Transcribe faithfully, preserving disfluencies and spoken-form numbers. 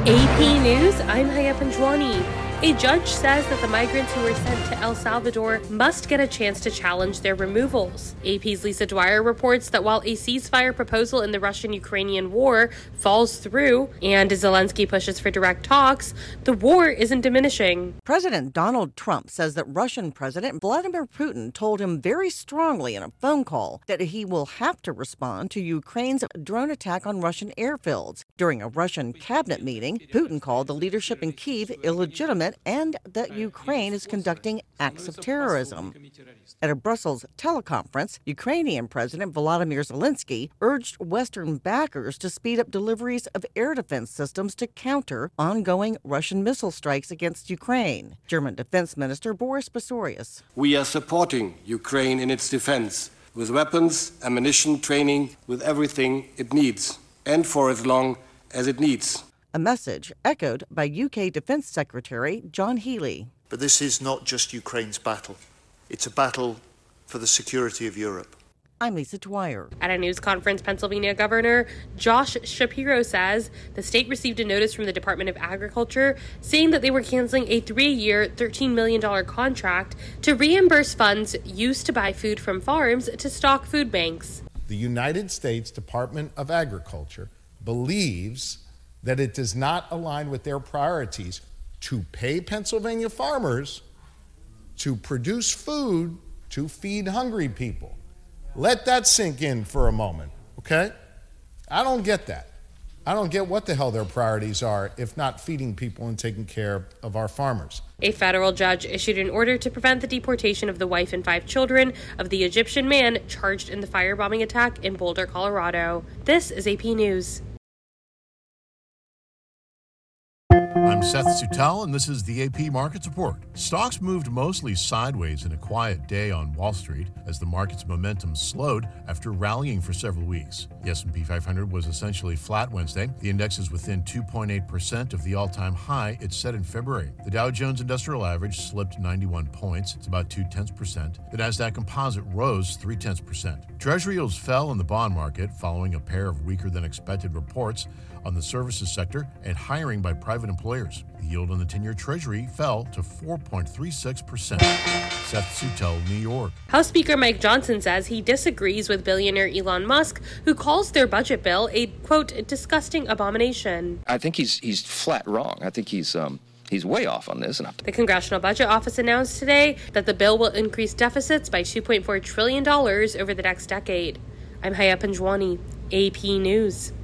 A P News, I'm Haya Panjwani. A judge says that the migrants who were sent to El Salvador must get a chance to challenge their removals. A P's Lisa Dwyer reports that while a ceasefire proposal in the Russian-Ukrainian war falls through and Zelensky pushes for direct talks, the war isn't diminishing. President Donald Trump says that Russian President Vladimir Putin told him very strongly in a phone call that he will have to respond to Ukraine's drone attack on Russian airfields. During a Russian cabinet meeting, Putin called the leadership in Kyiv illegitimate and that Ukraine is conducting acts of terrorism. At a Brussels teleconference, Ukrainian President Volodymyr Zelensky urged Western backers to speed up deliveries of air defense systems to counter ongoing Russian missile strikes against Ukraine. German Defense Minister Boris Pistorius. We are supporting Ukraine in its defense with weapons, ammunition, training, with everything it needs, and for as long as it needs. A message echoed by U K Defense Secretary John Healey. But this is not just Ukraine's battle. It's a battle for the security of Europe. I'm Lisa Dwyer. At a news conference, Pennsylvania Governor Josh Shapiro says the state received a notice from the Department of Agriculture saying that they were canceling a three-year, thirteen million dollars contract to reimburse funds used to buy food from farms to stock food banks. The United States Department of Agriculture believes that it does not align with their priorities to pay Pennsylvania farmers to produce food to feed hungry people. Let that sink in for a moment, okay? I don't get that. I don't get what the hell their priorities are if not feeding people and taking care of our farmers. A federal judge issued an order to prevent the deportation of the wife and five children of the Egyptian man charged in the firebombing attack in Boulder, Colorado. This is A P News. I'm Seth Sutel, and this is the A P Markets Report. Stocks moved mostly sideways in a quiet day on Wall Street as the market's momentum slowed after rallying for several weeks. The S and P five hundred was essentially flat Wednesday. The index is within two point eight percent of the all-time high it set in February. The Dow Jones Industrial Average slipped ninety-one points. It's about two-tenths percent. The Nasdaq Composite rose three-tenths percent. Treasury yields fell in the bond market following a pair of weaker-than-expected reports on the services sector and hiring by private employers. The yield on the ten-year Treasury fell to four point three six percent. Seth Sutel, New York. House Speaker Mike Johnson says he disagrees with billionaire Elon Musk, who calls their budget bill a, quote, disgusting abomination. I think he's he's flat wrong. I think he's um he's way off on this. The Congressional Budget Office announced today that the bill will increase deficits by two point four trillion dollars over the next decade. I'm Haya Panjwani, A P News.